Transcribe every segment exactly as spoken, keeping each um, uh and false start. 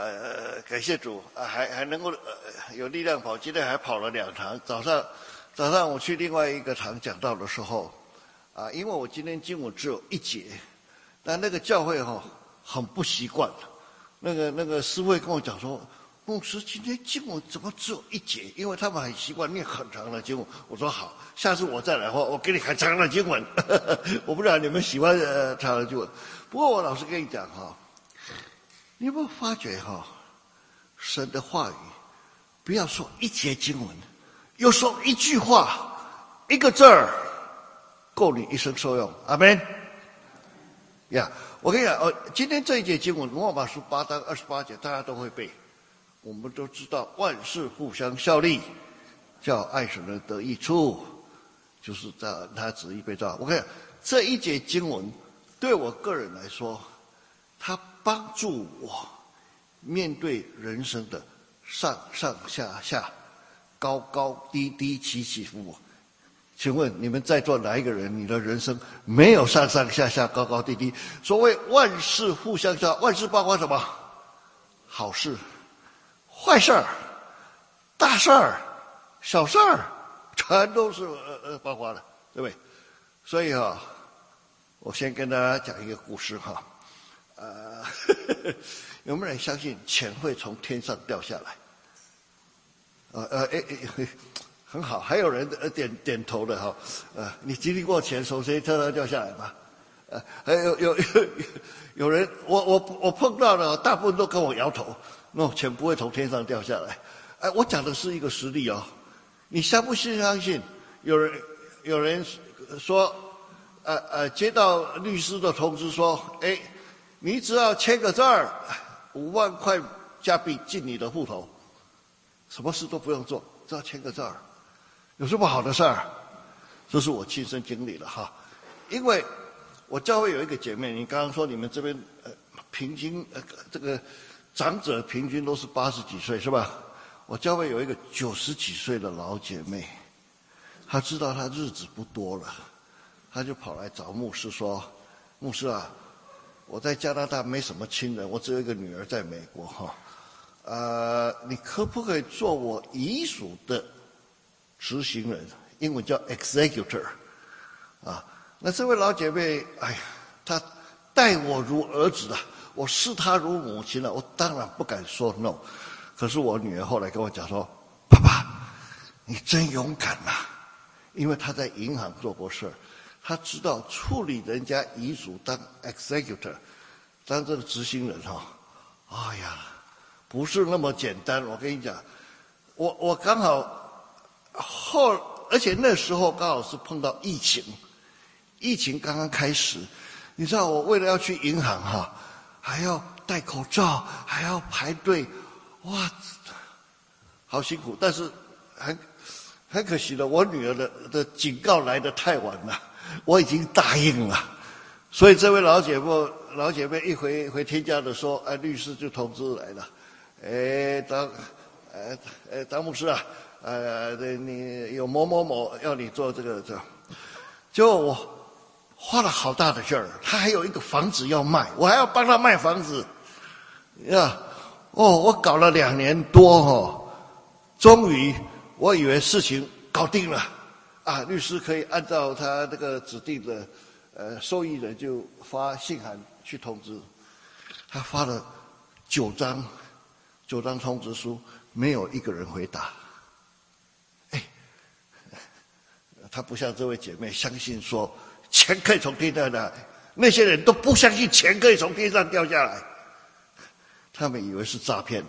呃，感谢主啊，还还能够呃有力量跑，今天还跑了两堂。早上早上我去另外一个堂讲道的时候，啊，因为我今天经文只有一节，但那个教会哈、哦、很不习惯，那个那个师会跟我讲说，牧师今天经文怎么只有一节？因为他们很习惯念很长的经文。我说好，下次我再来的话，我给你很长的经文。我不知道你们喜欢呃长的经文，不过我老实跟你讲哈。你有没有发觉哈、哦，神的话语，不要说一节经文，有时候一句话、一个字儿，够你一生受用。阿们。呀，我跟你讲哦，今天这一节经文，罗马书八章二十八节，大家都会背。我们都知道万事互相效力，叫爱神人得益处，就是在他旨意被造。我跟你讲，这一节经文对我个人来说，它帮助我面对人生的上上下下、高高低低、起起伏伏。请问你们在座哪一个人，你的人生没有上上下下、高高低低？所谓万事互相效，万事包括什么？好事、坏事儿、大事儿、小事儿，全都是呃呃包括的，对不对？所以哈、啊，我先跟大家讲一个故事哈。呃，有没有人相信钱会从天上掉下来？呃呃，哎哎，很好，还有人点点头的哈。呃，你经历过钱从谁天上掉下来吗？呃，还有有有有人，我我我碰到的大部分都跟我摇头，那、no, 钱不会从天上掉下来。哎，我讲的是一个实例哦，你相不相信？有人有人说，呃呃，接到律师的通知说，哎。你只要签个字儿，五万块加币进你的户头，什么事都不用做，只要签个字儿，有什么好的事儿？这是我亲身经历的哈。因为我教会有一个姐妹，你刚刚说你们这边呃平均呃这个长者平均都是八十几岁是吧？我教会有一个九十几岁的老姐妹，她知道她日子不多了，她就跑来找牧师说：“牧师啊。”我在加拿大没什么亲人，我只有一个女儿在美国哈，呃，你可不可以做我遗属的执行人？英文叫 executor， 啊，那这位老姐妹，哎呀，她待我如儿子啊，我视她如母亲了，我当然不敢说 no。可是我女儿后来跟我讲说，爸爸，你真勇敢呐、啊，因为她在银行做过事儿。他知道处理人家遗嘱当 executor， 当这个执行人哈、哦，哎呀，不是那么简单。我跟你讲，我我刚好后，而且那时候刚好是碰到疫情，疫情刚刚开始，你知道我为了要去银行哈，还要戴口罩，还要排队，哇，好辛苦。但是很很可惜的，我女儿的的警告来得太晚了。我已经答应了，所以这位老姐妹老姐妹一回回天家的说，哎，律师就通知来了，哎，张，呃，呃，张牧师啊，呃，你有某某某要你做这个这，结果我花了好大的劲儿，他还有一个房子要卖，我还要帮他卖房子，呀，哦，我搞了两年多哦，终于我以为事情搞定了。啊，律师可以按照他这个指定的，呃，受益人就发信函去通知。他发了九张，九张通知书，没有一个人回答。哎，他不像这位姐妹相信说钱可以从天上来，那些人都不相信钱可以从天上掉下来，他们以为是诈骗。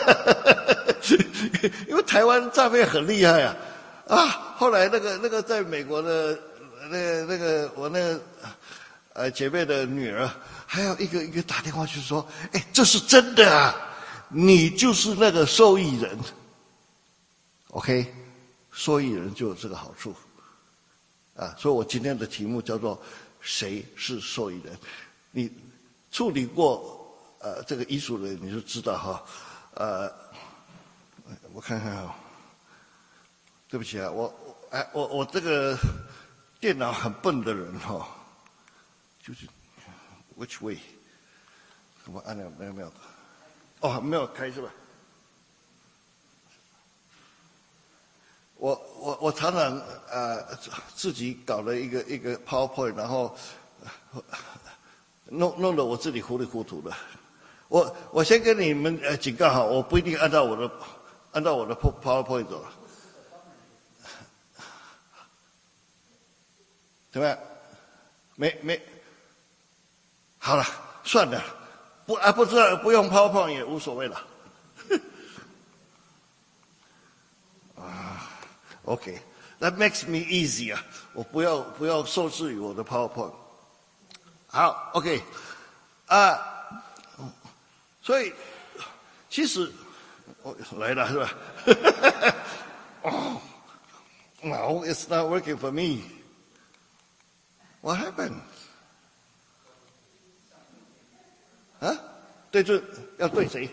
因为台湾诈骗很厉害啊。啊，后来那个那个在美国的那个那个我那个呃姐妹的女儿，还有一个一个打电话去说，哎，这是真的啊，你就是那个受益人。OK， 受益人就有这个好处啊，所以我今天的题目叫做谁是受益人？你处理过呃这个遗属人，你就知道哈，呃，我看看啊。对不起啊，我哎我我这个电脑很笨的人哈、哦，就是 which way， 我按了没有没有哦，没有开是吧？我我我常常呃自己搞了一个一个 PowerPoint， 然后弄弄得我自己糊里糊涂的。我我先跟你们呃警告哈，我不一定按照我的按照我的 PowerPoint 走，怎么样？没没，好了，算了，不啊不知道不用 PowerPoint 也无所谓了。啊 ，OK， that makes me easy 啊，我不要不要受制于我的 PowerPoint。好 ，OK， 啊。所以，其实我来了是吧？哦 ，No, it's not working for me. What happened? 啊？对这要对谁？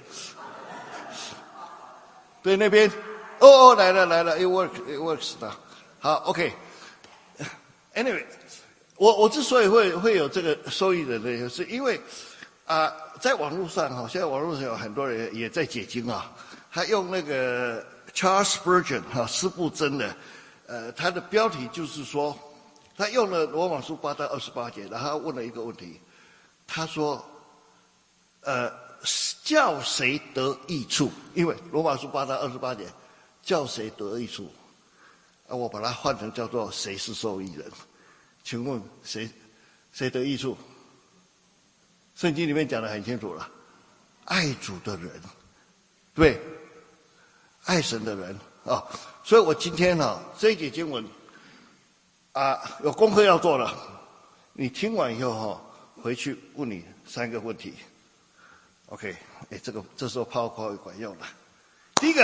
对那边？哦哦，来了来了 ，it works, it works 的。好 ，OK。Anyway， 我我之所以会会有这个受益人呢，是因为啊。呃在网络上哈，现在网络上有很多人也在解经啊。他用那个 Charles Spurgeon 哈斯布真的，呃，他的标题就是说，他用了罗马书八到二十八节，然后问了一个问题，他说，呃，叫谁得益处？因为罗马书八到二十八节，叫谁得益处？啊，我把它换成叫做谁是受益人？请问谁谁得益处？圣经里面讲得很清楚了，爱主的人，对，爱神的人啊、哦。所以我今天呢、啊，这一节经文啊，有功课要做了。你听完以后哈、哦，回去问你三个问题。OK， 哎，这个这时候PowerPoint管用了。第一个，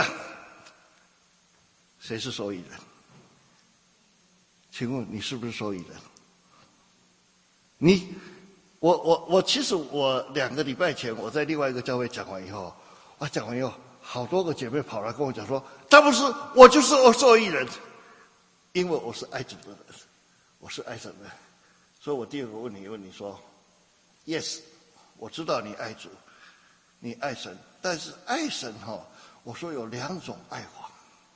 谁是受益人？请问你是不是受益人？你。我我我其实我两个礼拜前我在另外一个教会讲完以后，啊讲完以后，好多个姐妹跑来跟我讲说，他不是我就是受益人，因为我是爱主的人，我是爱神的，所以我第二个问题问你说 ，yes， 我知道你爱主，你爱神，但是爱神哈、哦，我说有两种爱法，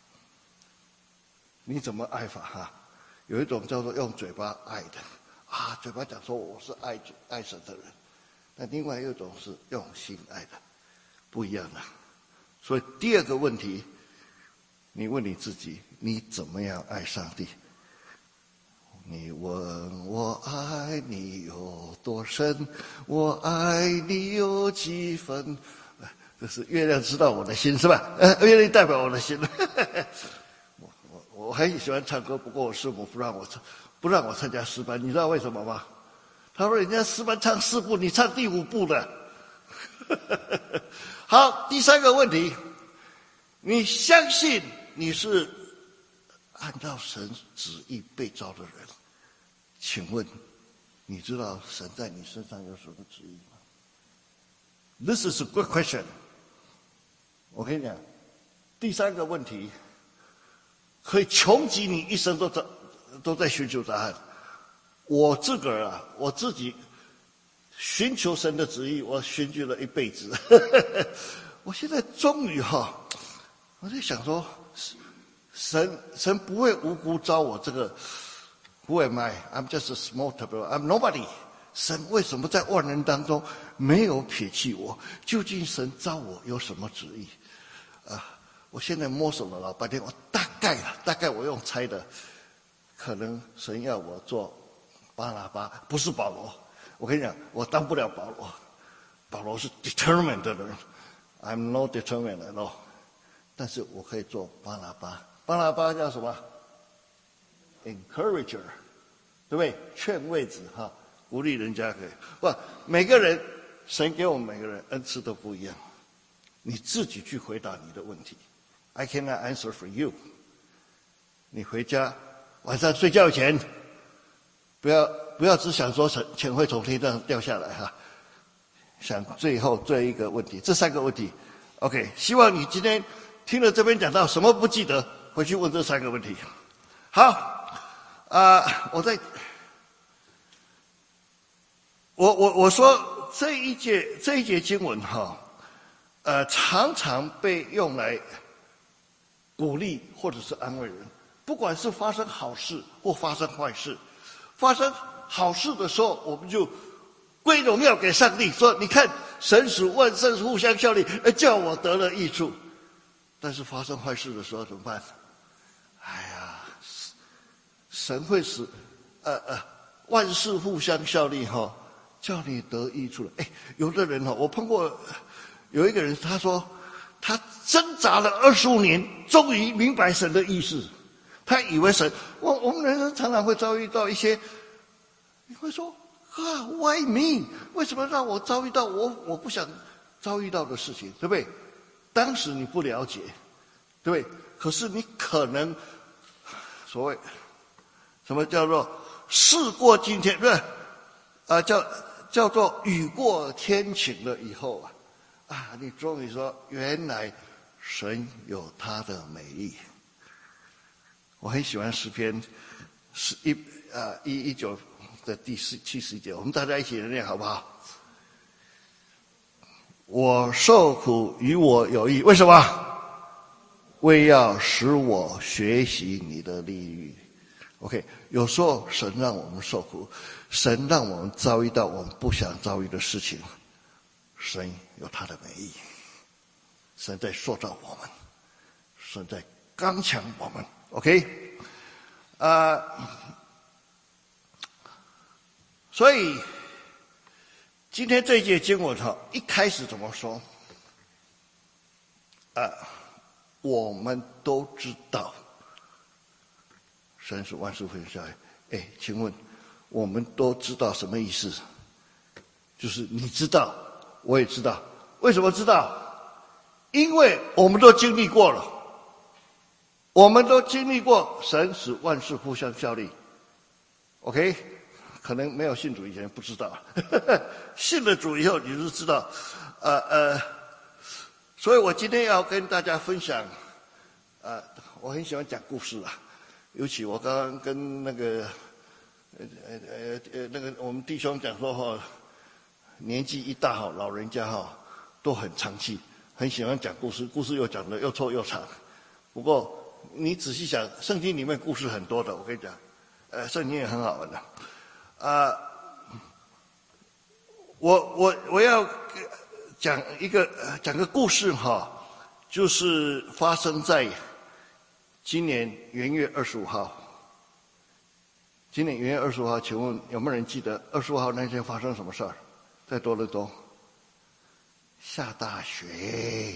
你怎么爱法哈？有一种叫做用嘴巴爱的。啊，嘴巴讲说我是爱主爱神的人，那另外一种是用心爱的，不一样的。所以第二个问题，你问你自己，你怎么样爱上帝？你问我爱你有多深，我爱你有几分？这是月亮知道我的心是吧？呃，月亮代表我的心。我我我很喜欢唱歌，不过我师母不让我唱。不让我参加诗班，你知道为什么吗？他说人家诗班唱四部，你唱第五部的。好，第三个问题，你相信你是按照神旨意被召的人？请问，你知道神在你身上有什么旨意吗 ？This is a good question。我跟你讲，第三个问题可以穷极你一生都在。都在寻求答案。我自个儿啊，我自己寻求神的旨意，我寻求了一辈子。我现在终于哈，我在想说，神神不会无辜招我这个 Who am I? I'm just a small tablet. I'm nobody. 神为什么在万人当中没有撇弃我？究竟神招我有什么旨意？啊，我现在摸索了老半天，我大概啊，大概我用猜的。可能神要我做巴拿巴，不是保罗。我跟你讲，我当不了保罗。保罗是 determined 的人 ，I'm not determined at all。但是我可以做巴拿巴。巴拿巴叫什么 ？encourager， 对不对？劝慰子哈，鼓励人家可以。不，每个人神给我们每个人恩赐都不一样。你自己去回答你的问题。I cannot answer for you。你回家。晚上睡觉前，不要不要只想说钱会从天上掉下来哈，想最后最后一个问题，这三个问题 ，OK， 希望你今天听了这边讲到什么不记得，回去问这三个问题。好，啊、呃，我在，我我我说这一节这一节经文哈， 呃，常常被用来鼓励或者是安慰人。不管是发生好事或发生坏事，发生好事的时候，我们就归荣耀给上帝，说：“你看，神使万圣互相效力，叫我得了益处。”但是发生坏事的时候怎么办？哎呀，神会使呃呃万事互相效力哈、哦，叫你得益处了。哎，有的人哈、哦，我碰过有一个人，他说他挣扎了二十五年，终于明白神的意思。他以为神，我我们人生常常会遭遇到一些，你会说啊 ，Why me？ 为什么让我遭遇到我我不想遭遇到的事情，对不对？当时你不了解，对不对？可是你可能所谓什么叫做事过境迁，不是啊？叫叫做雨过天晴了以后啊，啊，你终于说，原来神有他的美意。我很喜欢诗篇十一啊一一九的第四七十节，我们大家一起来念好不好？我受苦与我有益，为什么？为要使我学习你的律例。OK， 有时候神让我们受苦，神让我们遭遇到我们不想遭遇的事情，神有他的美意，神在塑造我们，神在刚强我们。OK， 啊、呃，所以今天这一节经文哈，一开始怎么说？啊、呃，我们都知道，神是万事互相效力。哎，请问我们都知道什么意思？就是你知道，我也知道。为什么知道？因为我们都经历过了。我们都经历过神使万事互相效力 ，OK？ 可能没有信主以前不知道，信了主以后你就知道，呃呃，所以我今天要跟大家分享，呃，我很喜欢讲故事啊，尤其我刚刚跟那个呃呃呃那个我们弟兄讲说哈，年纪一大哈，老人家哈都很长气，很喜欢讲故事，故事又讲得又臭又长，不过。你仔细想，圣经里面故事很多的，我跟你讲，呃，圣经也很好玩的，啊、呃，我我我要讲一个讲个故事哈，就是发生在今年元月二十五号。今年元月二十五号，请问有没有人记得二十五号那天发生什么事儿？在多伦多下大雪。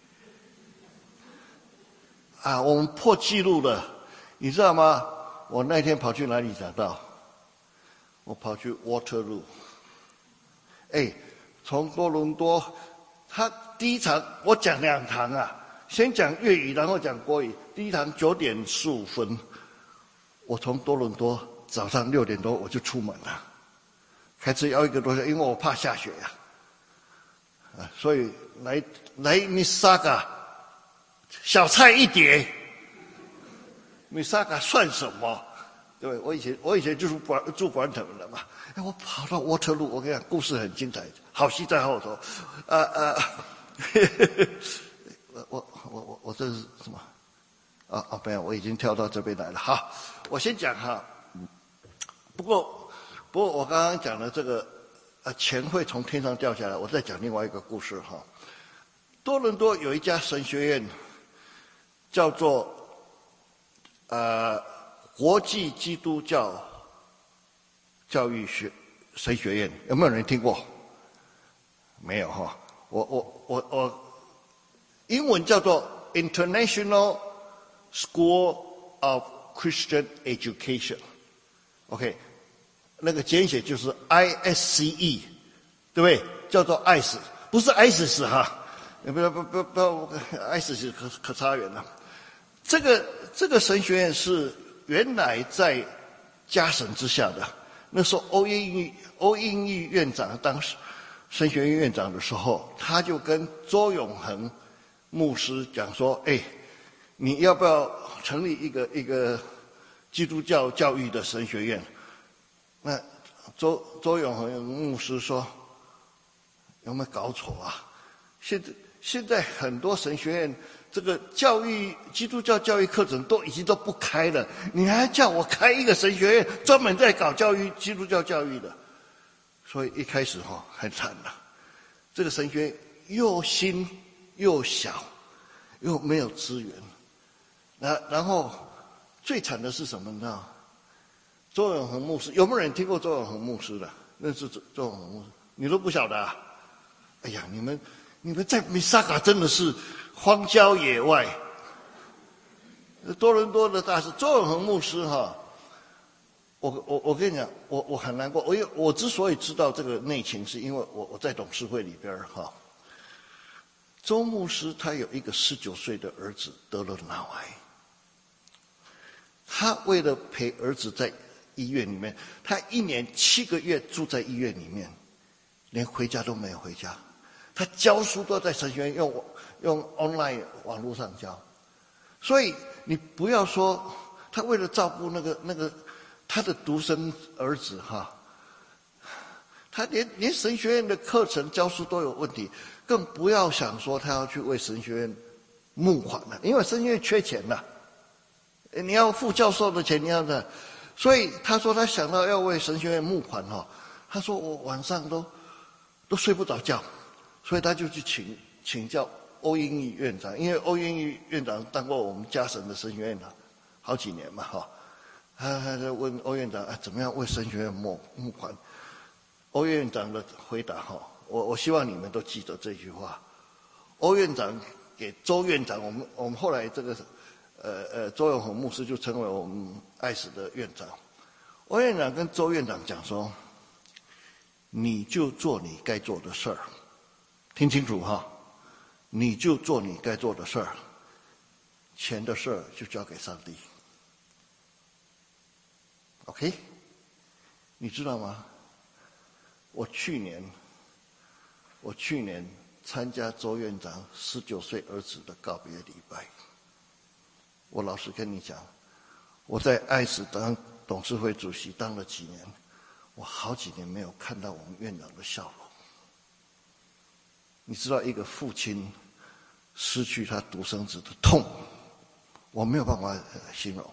啊，我们破纪录了，你知道吗？我那天跑去哪里讲道？我跑去 Waterloo。哎，从多伦多，他第一场我讲两堂啊，先讲粤语，然后讲国语。第一堂九点十五分，我从多伦多早上六点多我就出门了，开车要一个多小时，因为我怕下雪呀、啊。啊，所以来来米沙嘎。小菜一碟，米沙嘎算什么？对不对？我以前我以前就是住住管头的嘛。哎，我跑到沃特路，我跟你讲，故事很精彩，好戏在后头。呃呃，我我我我我这是什么？啊啊，没有，我已经跳到这边来了。好，我先讲哈。不过不过我刚刚讲的这个，呃，钱会从天上掉下来。我再讲另外一个故事哈。多伦多有一家神学院。叫做呃国际基督教教育学神学院，有没有人听过？没有哈，我我我我，英文叫做 International School of Christian Education，OK， 那个简写就是 I S C E， 对不对？叫做 I S， 不是 ISIS 哈，不不不不 ，ISIS 可可差远了。这个这个神学院是原来在家神之下的。那时候欧英玉欧英玉院长当时神学院院长的时候，他就跟周永恒牧师讲说：“哎，你要不要成立一个一个基督教教育的神学院？”那周周永恒牧师说：“有没有搞错啊？现在现在很多神学院这个教育基督教教育课程都已经都不开了，你还叫我开一个神学院专门在搞教育基督教教育的？所以一开始哈很惨了，这个神学院又新又小，又没有资源。然然后最惨的是什么呢？周永恒牧师，有没有人听过周永恒牧师的？认识周周永恒牧师？你都不晓得啊？哎呀，你们你们在米萨嘎真的是荒郊野外。多伦多的大使周永恒牧师哈，我我我跟你讲，我我很难过。我有我之所以知道这个内情，是因为我我在董事会里边哈。周牧师他有一个十九岁的儿子得了脑癌，他为了陪儿子在医院里面，他一年七个月住在医院里面，连回家都没有回家。他教书都在神学院用用 online 网络上教，所以你不要说他为了照顾那个那个他的独生儿子哈，他连连神学院的课程教书都有问题，更不要想说他要去为神学院募款了，因为神学院缺钱了，你要付教授的钱，你要的。所以他说他想到要为神学院募款哈，他说我晚上都都睡不着觉，所以他就去请请教欧英义院长，因为欧英义院长当过我们嘉神的神学院长好几年嘛哈，他他就问欧院长啊怎么样为神学院募募款？欧院长的回答哈，我我希望你们都记得这句话。欧院长给周院长，我们我们后来这个。呃呃，周永恒牧师就成为我们爱史的院长。欧院长跟周院长讲说：“你就做你该做的事儿，听清楚哈，你就做你该做的事儿，钱的事儿就交给上帝。” OK， 你知道吗？我去年，我去年参加周院长十九岁儿子的告别礼拜。我老实跟你讲，我在爱史当董事会主席当了几年，我好几年没有看到我们院长的笑容。你知道一个父亲失去他独生子的痛，我没有办法形容。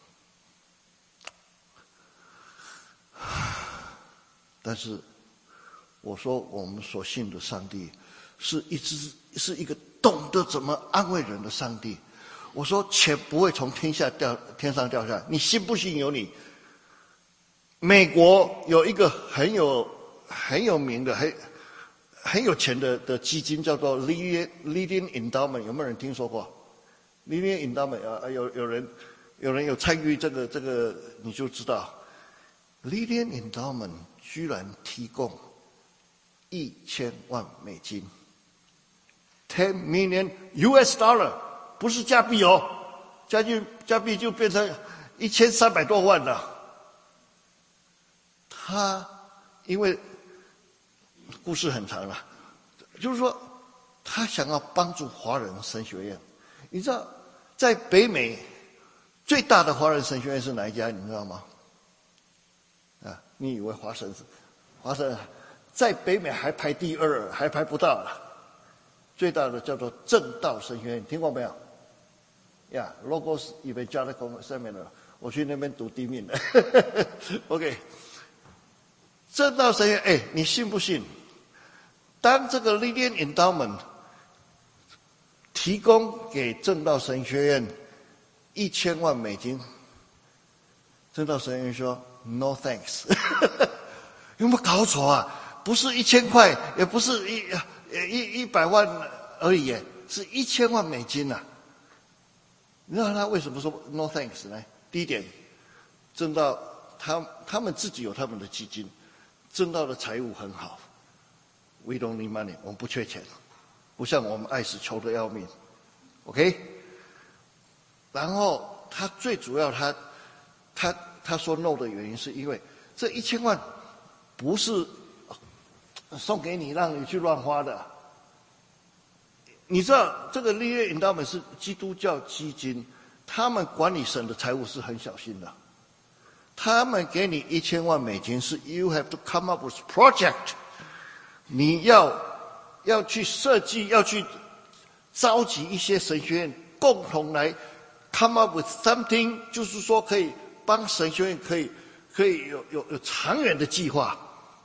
但是我说我们所信的上帝是一只是一个懂得怎么安慰人的上帝。我说钱不会从天下掉天上掉下来，你信不信由你。美国有一个很有很有名的很很有钱的的基金叫做 Leading Leading Endowment， 有没有人听说过 ？Leading Endowment 啊，有有人有人有参与这个这个，你就知道 Leading Endowment 居然提供一千万美金 ，ten million U S dollar。不是加币哦，加币加币就变成一千三百多万了。他因为故事很长了，就是说他想要帮助华人神学院。你知道，在北美最大的华人神学院是哪一家？你知道吗？啊，你以为华神是华神在北美还排第二，还排不到了。最大的叫做正道神学院，听过没有？呀、yeah, ，Logos Evangelical Seminar， 我去那边读地命的。OK， 正道神学院，哎，你信不信？当这个 Leading Endowment 提供给正道神学院一千万美金，正道神学院说 No thanks， 有没有搞错啊？不是一千块，也不是一一一百万而已，是一千万美金呐、啊。你知道他为什么说 no thanks 呢？第一点，正道他他们自己有他们的基金，正道的财务很好 ，we don't need money， 我们不缺钱，不像我们爱死求得要命 ，OK？ 然后他最主要他他他说 no 的原因是因为这一千万不是送给你让你去乱花的。你知道这个利益引导们是基督教基金，他们管理神的财务是很小心的。他们给你一千万美金是 you have to come up with project， 你要要去设计，要去召集一些神学院共同来 come up with something， 就是说可以帮神学院可以可以有有有长远的计划。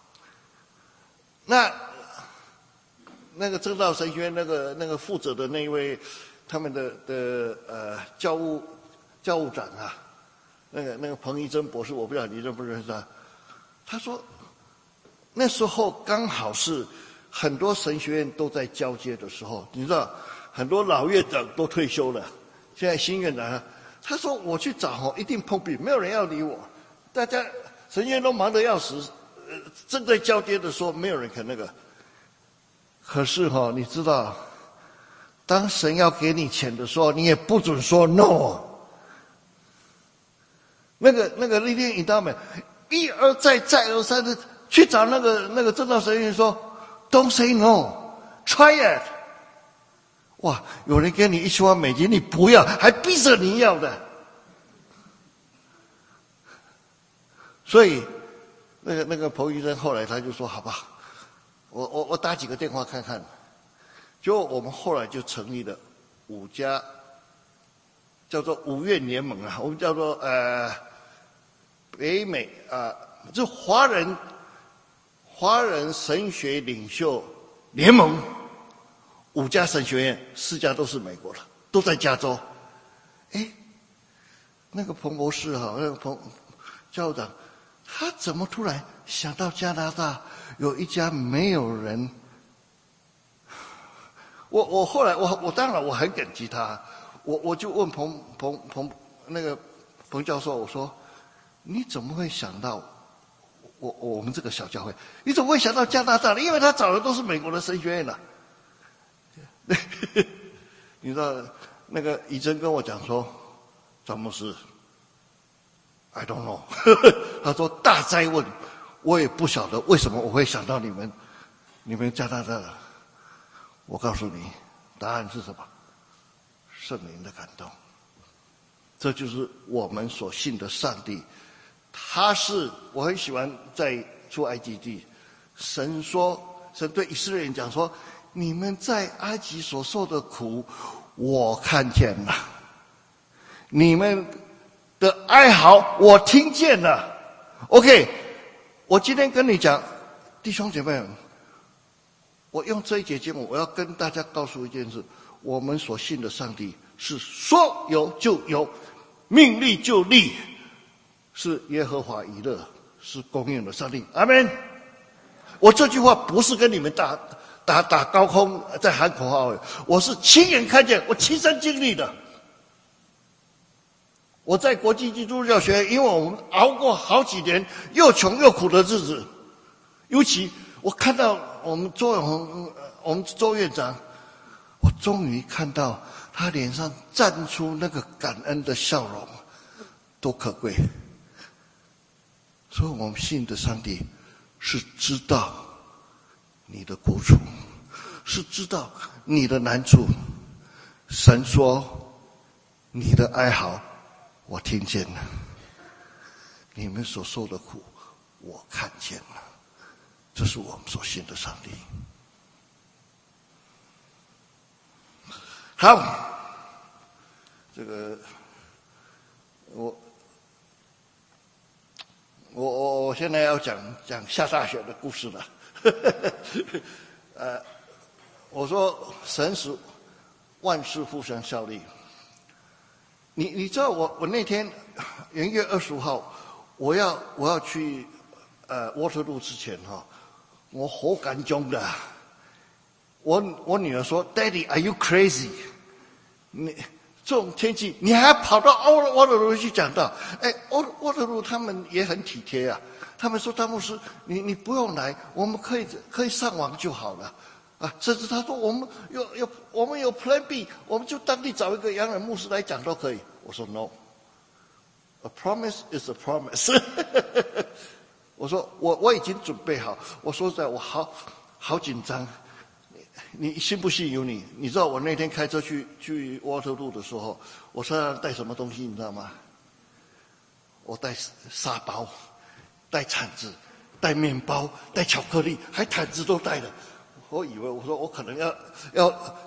那那个正道神学院那个那个负责的那一位，他们的的呃教务教务长啊，那个那个彭怡珍博士，我不知道你认不认识他。他说那时候刚好是很多神学院都在交接的时候，你知道很多老院长都退休了，现在新院长啊，他说我去找哦，一定碰壁，没有人要理我，大家神学院都忙得要死，呃，正在交接的时候，没有人肯那个。可是哈、哦，你知道，当神要给你钱的时候，你也不准说 no。那个那个那天你知道没？一而再再而三的去找那个那个正道神学院说 ，Don't say no, try it。哇，有人给你一千万美金，你不要，还逼着你要的。所以，那个那个彭医生后来他就说：“好吧，我我我打几个电话看看。”就我们后来就成立了五家，叫做五院联盟啊，我们叫做呃北美啊，就华人华人神学领袖联盟。五家神学院，四家都是美国的，都在加州。哎，那个彭博士哈，那个彭校长，他怎么突然想到加拿大有一家没有人？我我后来我我当然我很感激他，我我就问彭彭彭那个彭教授，我说你怎么会想到我我们这个小教会？你怎么会想到加拿大呢？因为他找的都是美国的神学院了。你知道那个怡珍跟我讲说，张牧师 ，I don't know 。他说大哉问，我也不晓得为什么我会想到你们，你们加拿大的。我告诉你，答案是什么？圣灵的感动。这就是我们所信的上帝。他是我很喜欢在出埃及记，神说，神对以色列人讲说。你们在埃及所受的苦，我看见了；你们的哀嚎，我听见了。OK， 我今天跟你讲，弟兄姐妹，我用这一节经文，我要跟大家告诉一件事：我们所信的上帝是说有就有，命立就立，是耶和华以勒，是供应的上帝。阿们。我这句话不是跟你们打。打打高空在喊口号，我是亲眼看见，我亲身经历的。我在国际基督教学院，因为我们熬过好几年又穷又苦的日子，尤其我看到我们周永红，我们周院长，我终于看到他脸上绽出那个感恩的笑容，多可贵！所以我们信的上帝是知道你的苦楚，是知道你的难处。神说：“你的哀嚎，我听见了；你们所受的苦，我看见了。”这是我们所信的上帝。好，这个我我我我现在要讲讲下大雪的故事了。呃，我说神使万事互相效力。你你知道我我那天元月二十五号，我要我要去呃沃特路之前哈、哦，我好緊張的。我我女兒說 ：“Daddy, are you crazy？” 你這種天氣，你還要跑到沃沃特路去講道？哎，沃沃特路他們也很體貼啊。他們說：“張牧師，你你不用來，我們可以可以上網就好了。”啊，甚至他說：“我們有有我們有 Plan B， 我們就當地找一個洋人牧師來講都可以。”我說 ：“No，a promise is a promise。”我說我我已經準備好。我說實在，我好好緊張。你信不信由你？你知道我那天開車去去沃特路的時候，我身上帶什麼東西？你知道嗎？我帶沙包。帶鏟子，帶麵包，帶巧克力，還毯子都帶了。我以為我說我可能要要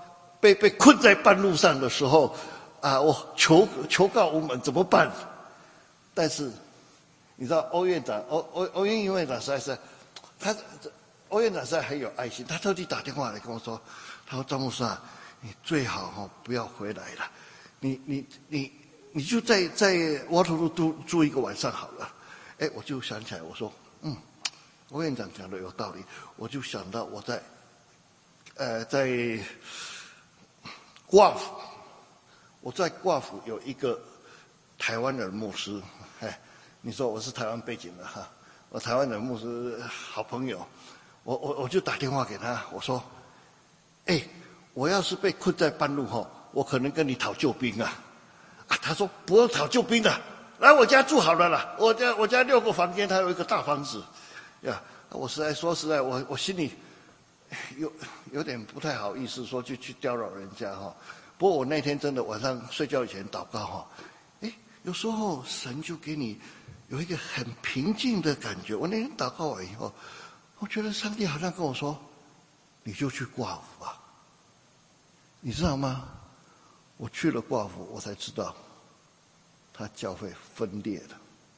被被困在半路上的时候，啊，我求求告无门，怎么办？但是你知道欧院长，欧欧欧院院长实在是，他欧院长实在很有爱心，他特地打电话来跟我说，他说张牧师啊，你最好哈、哦、不要回来了，你你你你就在在沃特路住住一个晚上好了。哎，我就想起来，我说嗯，欧院长讲的有道理，我就想到我在呃在挂府，我在挂府有一个台湾的牧师，哎。你说我是台湾背景的哈，我台湾的牧师好朋友，我我我就打电话给他，我说，哎，我要是被困在半路哈，我可能跟你讨救兵啊，啊，他说不用讨救兵的，来我家住好了啦，我家我家六个房间，他有一个大房子，呀，我实在说实在，我我心里有有点不太好意思说去去叨扰人家哈，不过我那天真的晚上睡觉以前祷告哈，哎，有时候神就给你。有一个很平静的感觉。我那天祷告完以后，我觉得上帝好像跟我说：“你就去挂府吧。”你知道吗？我去了挂府，我才知道，他教会分裂了。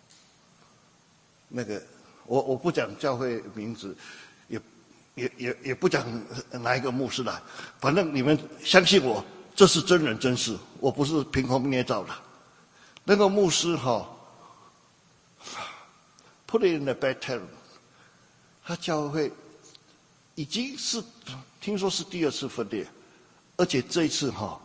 那个，我我不讲教会名字，也也也也不讲哪一个牧师来，反正你们相信我，这是真人真事，我不是凭空捏造的。那个牧师哈、哦。Put it in a bad term， 他教会已经是听说是第二次分裂，而且这一次哈、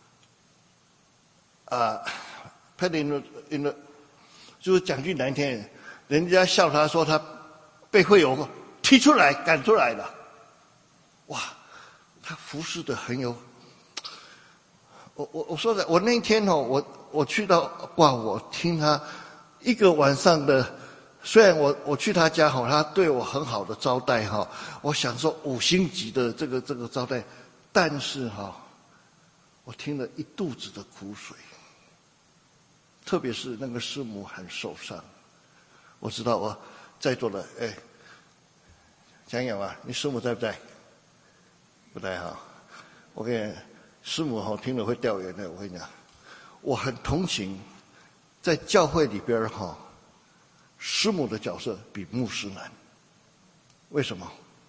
哦，啊 ，put in the in the， 就是讲句难听，人家笑他说他被会友踢出来赶出来了，哇，他服侍的很有，我我我说的，我那天哦，我我去到挂，我听他一个晚上的。虽然我我去他家哈，他对我很好的招待哈，我享受五星级的这个这个招待，但是哈，我听了一肚子的苦水，特别是那个师母很受伤，我知道我在座的哎，蒋友啊，你师母在不在？不在哈，我跟你师母哈听了会掉眼泪，我跟你讲，我很同情，在教会里边哈。师母的角色比牧师难，为什么？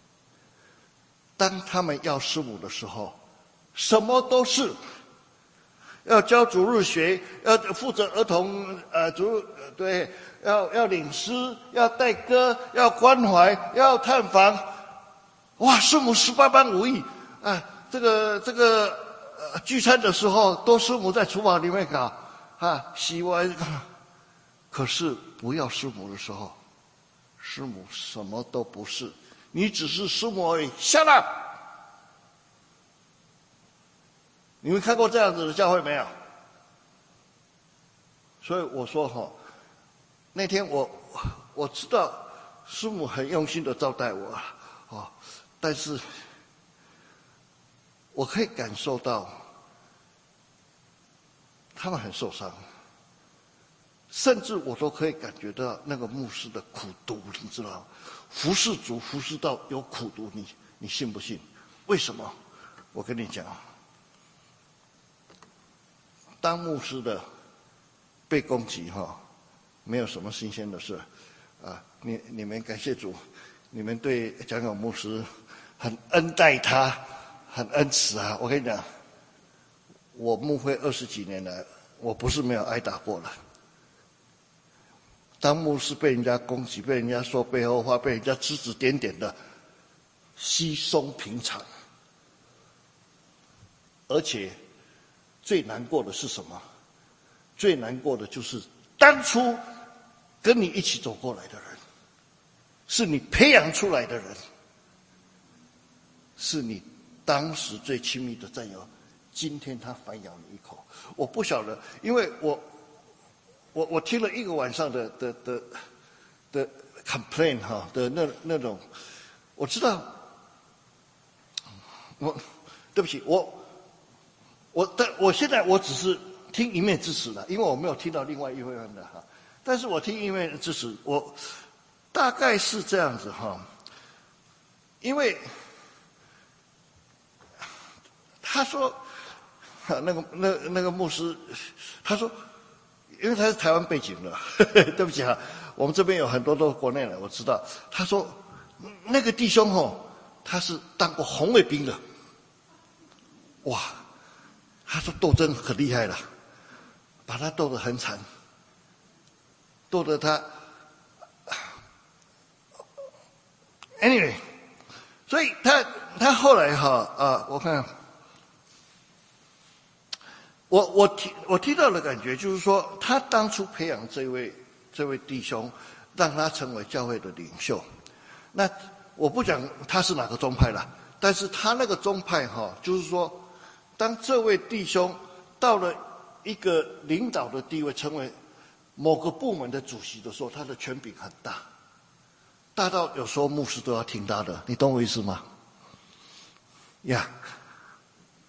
当他们要师母的时候，什么都是，要教主日学，要负责儿童呃主对，要要领诗，要带歌，要关怀，要探访，哇，师母十八般武艺啊！这个这个呃聚餐的时候，都师母在厨房里面搞啊，洗碗。可是不要师母的时候，师母什么都不是，你只是师母而已。Shut up！ 你们看过这样子的教会没有？所以我说哈，那天我我知道师母很用心的招待我，哦，但是我可以感受到他们很受伤。甚至我都可以感觉到那个牧师的苦毒，你知道吗？服侍主服侍到有苦毒，你你信不信？为什么？我跟你讲，当牧师的被攻击哈，没有什么新鲜的事啊。你你们感谢主，你们对蒋友牧师很恩待他，很恩慈啊。我跟你讲，我牧会二十几年来，我不是没有挨打过的。当牧师被人家攻击，被人家说背后话，被人家指指点点的，稀松平常。而且最难过的是什么？最难过的就是当初跟你一起走过来的人，是你培养出来的人，是你当时最亲密的战友，今天他反咬你一口。我不晓得，因为我。我我听了一个晚上的的的的 complain 哈的那那种，我知道，我对不起我我但我现在我只是听一面之词的，因为我没有听到另外一面的哈，但是我听一面之词，我大概是这样子哈，因为他说，那个那那个牧师，他说，因为他是台湾背景的，对不起啊，我们这边有很多都是国内人，我知道。他说，那个弟兄哦，他是当过红卫兵的，哇，他说斗争很厉害了，把他斗得很惨，斗得他 ，anyway， 所以他他后来哈啊，我看。我我提我提到的感觉就是说，他当初培养这位这位弟兄，让他成为教会的领袖。那我不讲他是哪个宗派啦，但是他那个宗派哈，就是说，当这位弟兄到了一个领导的地位，成为某个部门的主席的时候，他的权柄很大，大到有时候牧师都要听他的，你懂我意思吗？呀、yeah ，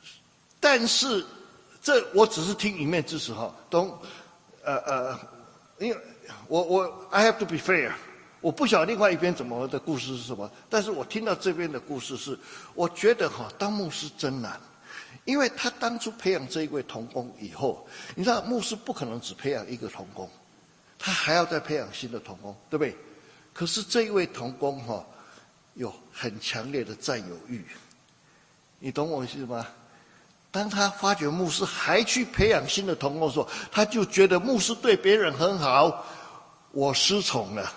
但是。这我只是听一面之词哈，懂？呃呃，因为我我 I have to be fair， 我不晓得另外一边怎么的故事是什么，但是我听到这边的故事是，我觉得哈，当牧师真难，因为他当初培养这一位同工以后，你知道牧师不可能只培养一个同工，他还要再培养新的同工，对不对？可是这一位同工哈，有很强烈的占有欲，你懂我意思吗？当他发觉牧师还去培养新的同工的时候，他就觉得牧师对别人很好，我失宠了。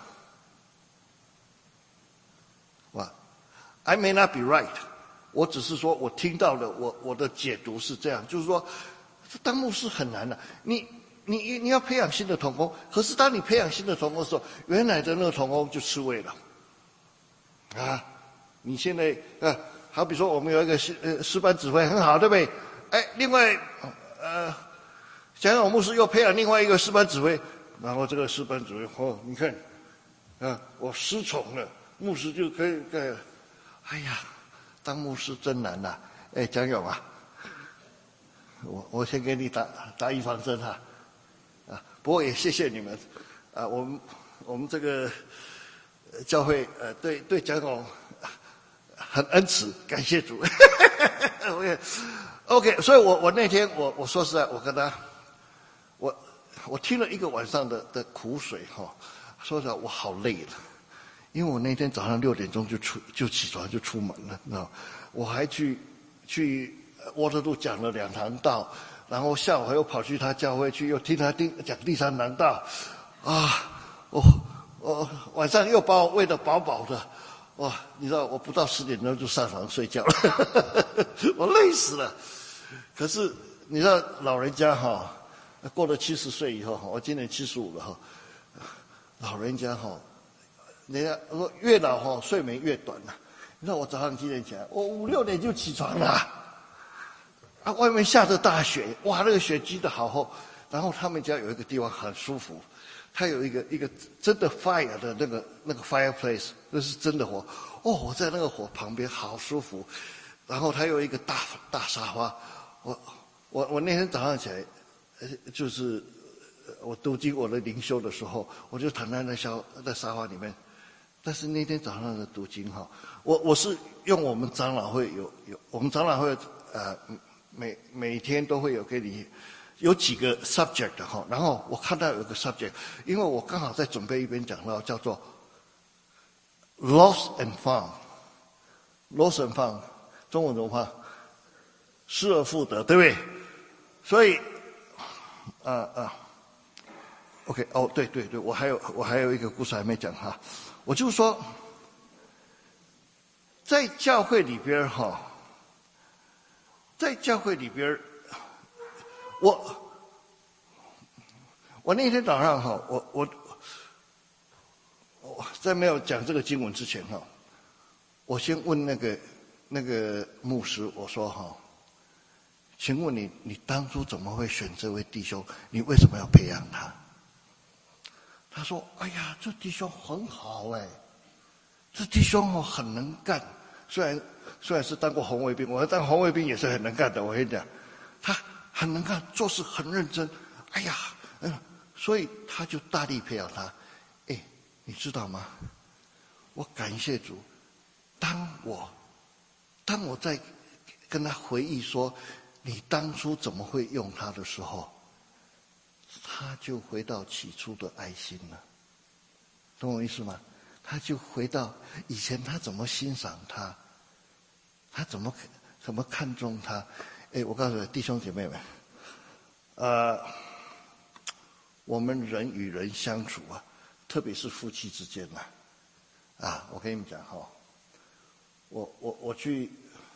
哇 ，I may not be right， 我只是说我听到的，我我的解读是这样，就是说，当牧师很难的、啊，你你你要培养新的同工，可是当你培养新的同工的时候，原来的那个同工就吃味了。啊，你现在啊。好比说，我们有一个师呃师班指挥很好，对不对？哎，另外呃，讲讲牧师又培养另外一个师班指挥，然后这个师班指挥哦，你看啊，我失宠了，牧师就可以可以，哎呀，当牧师真难呐、啊！哎，蒋勇啊，我我先给你打打预防针哈，啊，不过也谢谢你们啊，我们我们这个教会呃对对蒋勇。很恩慈，感谢主。我也 OK， 所以我我那天我我说实在，我跟他，我我听了一个晚上的的苦水哈，说实在我好累了，因为我那天早上六点钟就出就起床就出门了，你知道，我还去去沃特路讲了两堂道，然后下午还又跑去他教会去，又听他听讲第三堂道，啊，我我晚上又把我喂得饱饱的。哇，你知道我不到十点钟就上床睡觉了，我累死了。可是你知道老人家哈，过了七十岁以后哈，我今年七十五了哈，老人家哈，人家说越老哈睡眠越短了。你知道我早上几点起来？我五六点就起床了。啊，外面下着大雪，哇，那个雪积得好厚。然后他们家有一个地方很舒服。他有一个一个真的 fire 的那个那个 fireplace， 那是真的火。哦，我在那个火旁边好舒服。然后他有一个大大沙发。我我我那天早上起来，呃，就是我读经我的灵修的时候，我就躺在那小在沙发里面。但是那天早上的读经哈，我我是用我们长老会有有我们长老会呃每每天都会有给你。有几个 subject 哈，然后我看到有一个 subject， 因为我刚好在准备一篇讲到叫做 lost and found，lost and found， 中文怎么翻？失而复得，对不对？所以，啊啊 ，OK， 哦，对对对，我还有我还有一个故事还没讲哈，我就说，在教会里边哈，在教会里边。我我那天早上哈，我我我在没有讲这个经文之前哈，我先问那个那个牧师，我说哈，请问你你当初怎么会选这位弟兄？你为什么要培养他？他说：“哎呀，这弟兄很好哎，这弟兄哦很能干，虽然虽然是当过红卫兵，我当红卫兵也是很能干的。我跟你讲，他。”很能干，做事很认真，哎呀，嗯，所以他就大力培养他。哎，你知道吗？我感谢主，当我当我在跟他回忆说，你当初怎么会用它的时候，他就回到起初的爱心了，懂我意思吗？他就回到以前他怎么欣赏他，他怎么怎么看重他。哎，我告诉你弟兄姐妹们，呃，我们人与人相处啊，特别是夫妻之间啊，啊，我跟你们讲哈，我我我去。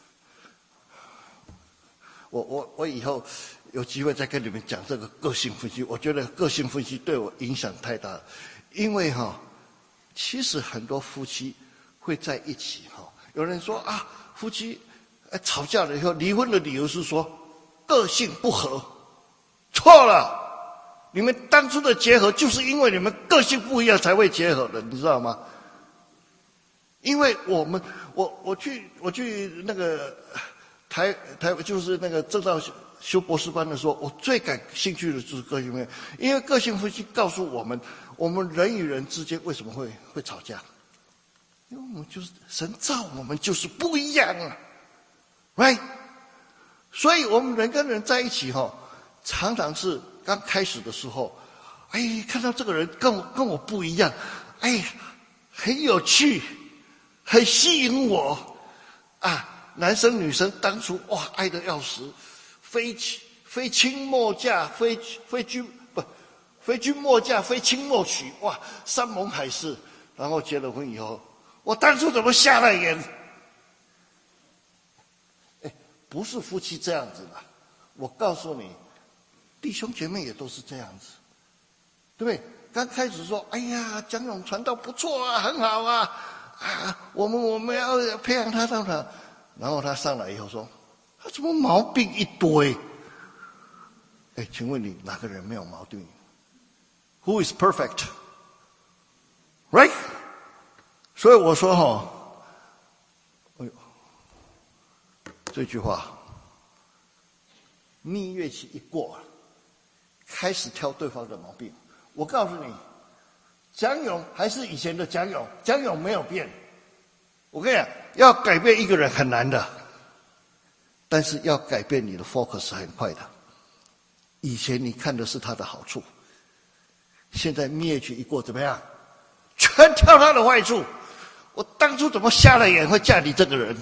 我我我以后有机会再跟你们讲这个个性分析。我觉得个性分析对我影响太大了，因为哈、哦，其实很多夫妻会在一起哈、哦。有人说啊，夫妻吵架了以后离婚的理由是说个性不合，错了，你们当初的结合就是因为你们个性不一样才会结合的，你知道吗？因为我们我我去我去那个。台台就是那个正道修博士班的时候，我最感兴趣的就是个性分析，因为个性分析告诉我们，我们人与人之间为什么会会吵架？因为我们就是神造我们就是不一样啊 ，right？ 所以我们人跟人在一起哈、哦，常常是刚开始的时候，哎，看到这个人跟我跟我不一样，哎，很有趣，很吸引我啊。男生女生当初哇爱得要死，非非亲莫嫁，非非君不非君莫嫁，非亲莫娶，哇山盟海誓。然后结了婚以后，我当初怎么瞎了眼？哎，不是夫妻这样子的，我告诉你，弟兄姐妹也都是这样子，对不对？刚开始说，哎呀，蒋勇传道不错啊，很好啊，啊，我们我们要培养他上场。然后他上来以后说：“他怎么毛病一堆？”哎，请问你哪个人没有毛病 ？Who is perfect? Right? 所以我说哈、哦，哎呦，这句话，蜜月期一过，开始挑对方的毛病。我告诉你，蒋勇还是以前的蒋勇，蒋勇没有变。我跟你讲，要改变一个人很难的，但是要改变你的 focus 很快的。以前你看的是他的好处，现在蜜月期一过怎么样？全挑他的坏处。我当初怎么瞎了眼会嫁你这个人？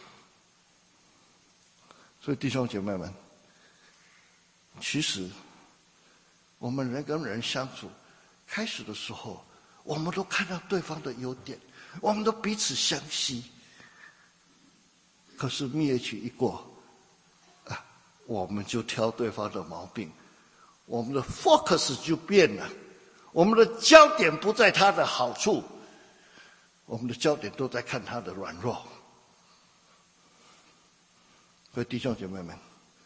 所以弟兄姐妹们，其实我们人跟人相处，开始的时候，我们都看到对方的优点。我们都彼此相惜，可是蜜月期一过，啊，我们就挑对方的毛病，我们的 focus 就变了，我们的焦点不在他的好处，我们的焦点都在看他的软弱。所以弟兄姐妹们，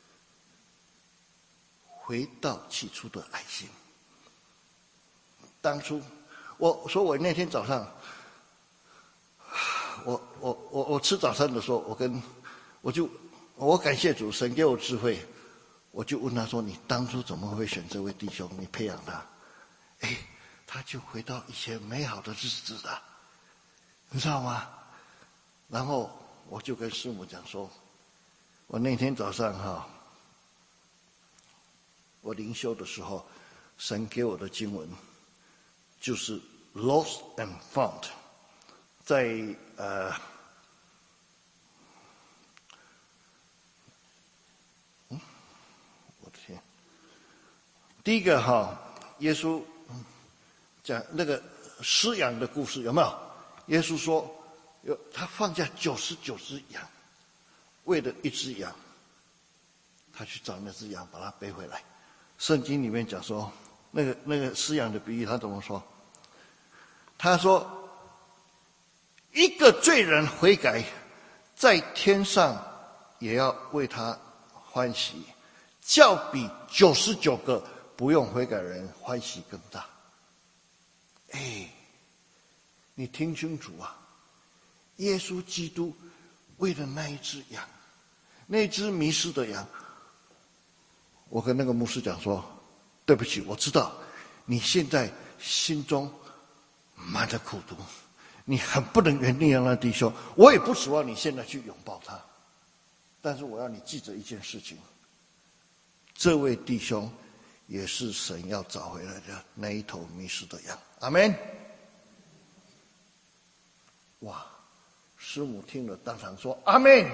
回到起初的爱心。当初我说我那天早上。我我我我吃早餐的时候，我跟我就我感谢主，神给我智慧，我就问他说：“你当初怎么会选这位弟兄？你培养他，哎，他就回到以前美好的日子了，你知道吗？”然后我就跟师母讲说：“我那天早上哈，我灵修的时候，神给我的经文就是 ‘lost and found’。”在呃，嗯，我的天，第一个哈，耶稣讲那个失羊的故事有没有？耶稣说，有他放下九十九只羊，为了一只羊，他去找那只羊，把它背回来。圣经里面讲说，那个那个失羊的比喻，他怎么说？他说。一个罪人悔改，在天上也要为他欢喜，较比九十九个不用悔改的人欢喜更大。哎，你听清楚啊！耶稣基督为了那一只羊，那只迷失的羊，我跟那个牧师讲说：“对不起，我知道你现在心中满着苦毒。”你很不能原谅那弟兄，我也不指望你现在去拥抱他， 但是我要你记着一件事情，这位弟兄也是神要找回来的那一头迷失的羊。阿们。哇，师母听了当场说阿们。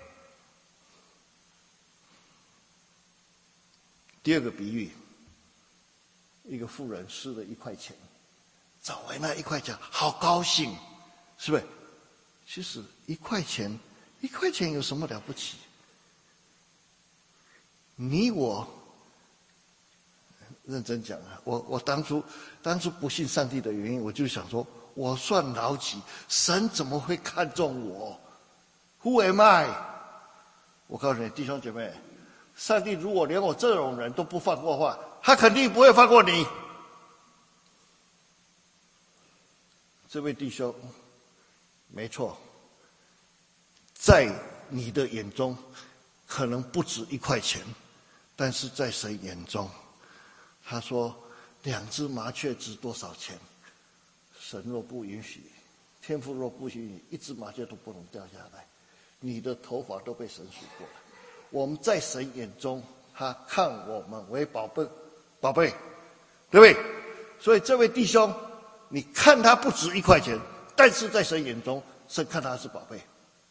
第二个比喻，一个妇人失了一块钱，找回那一块钱，好高兴，是不是？其实一块钱，一块钱有什么了不起？你我认真讲啊，我我当初当初不信上帝的原因，我就想说，我算老几，神怎么会看重我 ？Who am I？ 我告诉你，弟兄姐妹，上帝如果连我这种人都不放过的话，他肯定不会放过你。这位弟兄，没错，在你的眼中可能不止一块钱，但是在神眼中，他说两只麻雀值多少钱？神若不允许，天父若不允许，一只麻雀都不能掉下来，你的头发都被神数过了。我们在神眼中，他看我们为宝贝，宝贝，对不对？所以这位弟兄，你看他不值一块钱，但是在神眼中，神看他是宝贝。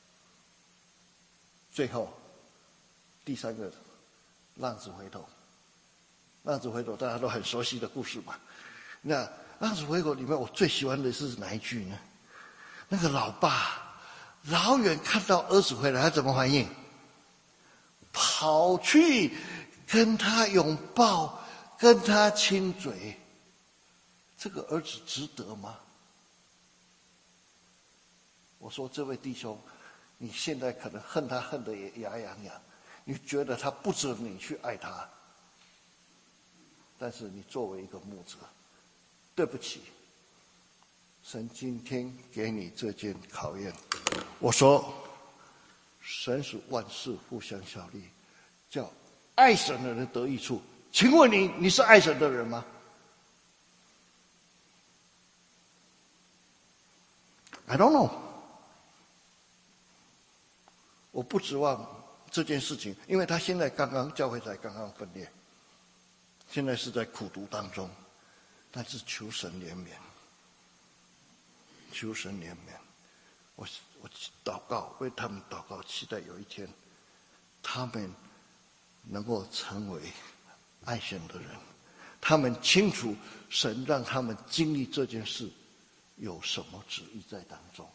最后，第三个，浪子回头。浪子回头大家都很熟悉的故事嘛。那浪子回头里面，我最喜欢的是哪一句呢？那个老爸老远看到儿子回来，他怎么反应？跑去跟他拥抱，跟他亲嘴。这个儿子值得吗？我说这位弟兄，你现在可能恨他恨得也牙痒痒，你觉得他不值得你去爱他，但是你作为一个牧者，对不起，神今天给你这件考验。我说神使万事互相效力，叫爱神的人得益处。请问你，你是爱神的人吗？ I don't know。我不指望这件事情，因为他现在刚刚教会才刚刚分裂，现在是在苦读当中，但是求神怜悯，求神怜悯。我我祷告，为他们祷告，期待有一天，他们能够成为爱神的人。他们清楚神让他们经历这件事有什么旨意在当中，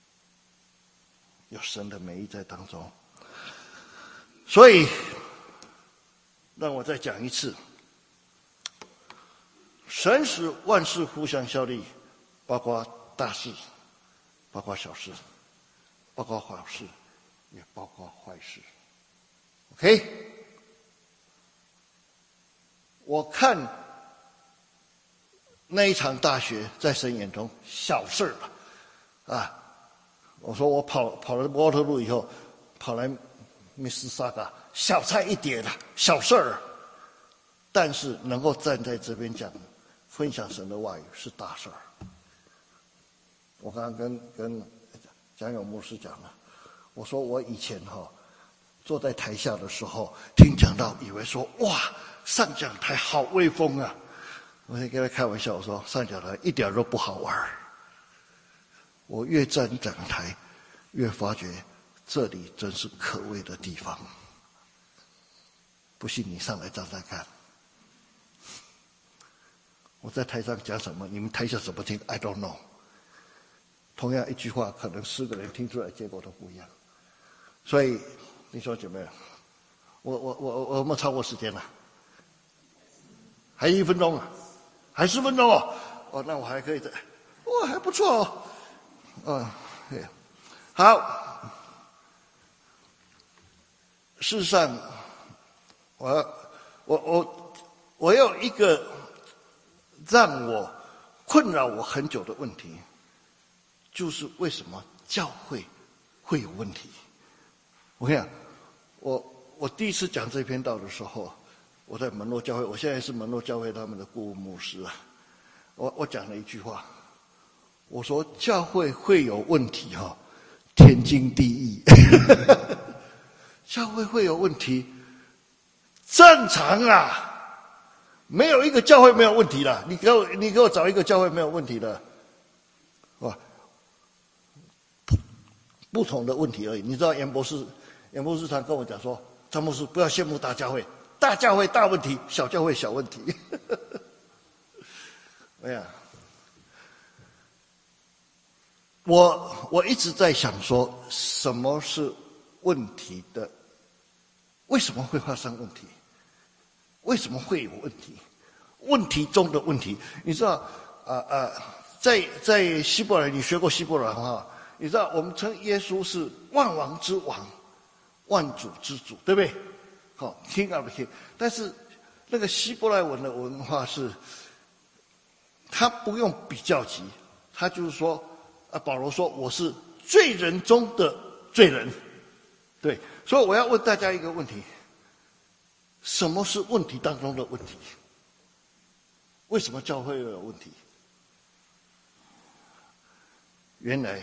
有神的美意在当中。所以，让我再讲一次：神使万事互相效力，包括大事，包括小事，包括好事，也包括坏事。OK， 我看那一场大学在神眼中小事了，啊！我说我跑跑了摩托路以后，跑来密斯萨嘎，小菜一碟的小事儿，但是能够站在这边讲，分享神的话语是大事儿。我刚刚跟跟蒋勇牧师讲了，我说我以前哈、哦、坐在台下的时候，听讲道以为说哇上讲台好威风啊。我就跟他开玩笑，我说上讲台一点都不好玩。我越站讲台，越发觉这里真是可畏的地方。不信你上来站站看。我在台上讲什么，你们台下怎么听 ？I don't know。同样一句话，可能十个人听出来，结果都不一样。所以你说姐妹，我我我我有没有超过时间了？还一分钟啊？还十分钟哦，哦，那我还可以再，哇，还不错哦，嗯，对，好。事实上，我我我我有一个让我困扰我很久的问题，就是为什么教会会有问题？我跟你讲，我我第一次讲这篇道的时候。我在门诺教会，我现在是门诺教会他们的顾问牧师啊。我我讲了一句话，我说教会会有问题哈、哦，天经地义。 教会会有问题，正常啊，没有一个教会没有问题的。你给我，你给我找一个教会没有问题的，哇，不同的问题而已。你知道严博士，严博士常跟我讲说，张牧师不要羡慕大教会，大教会大问题，小教会小问题。哎呀，我我一直在想说，什么是问题的？为什么会发生问题？为什么会有问题？问题中的问题，你知道啊啊，在在希伯来，你学过希伯来哈？你知道我们称耶稣是万王之王，万主之主，对不对？好 ，King of King。但是那个希伯来文的文化是，他不用比较级，他就是说，啊，保罗说我是罪人中的罪人，对。所以我要问大家一个问题：什么是问题当中的问题？为什么教会有问题？原来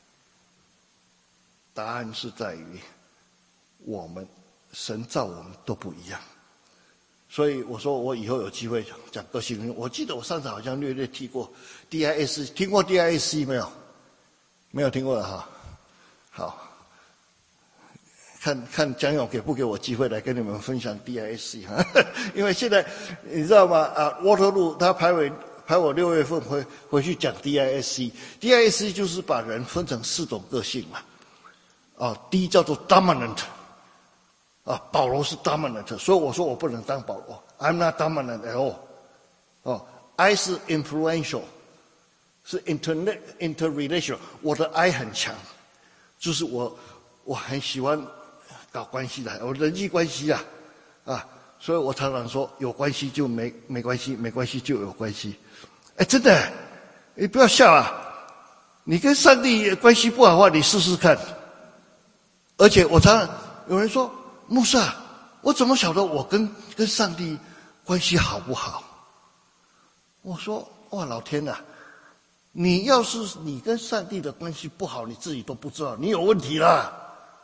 答案是在于我们神造我们都不一样。所以我说我以后有机会讲个性。我记得我上次好像略略提过 D I S， 听过 D I S C 没有？没有听过的哈。好，看看蒋勇给不给我机会来跟你们分享 D I S C 哈。因为现在你知道吗？啊，沃特路他排尾排我六月份回回去讲 D I S C。D I S C 就是把人分成四种个性嘛。啊，第一叫做 dominant。啊，保罗是 dominant， 所以我说我不能当保罗 ，I'm not dominant at all。哦 ，I 是 influential， 是 internet interrelation， 我的 I 很强，就是我我很喜欢搞关系的，我人际关系啊，啊，所以我常常说有关系就没没关系，没关系就有关系。哎，真的，你不要笑啊！你跟上帝关系不好的话，你试试看。而且我常常有人说。牧师啊，我怎么晓得我跟跟上帝关系好不好？我说哇，老天啊，你要是你跟上帝的关系不好，你自己都不知道，你有问题了。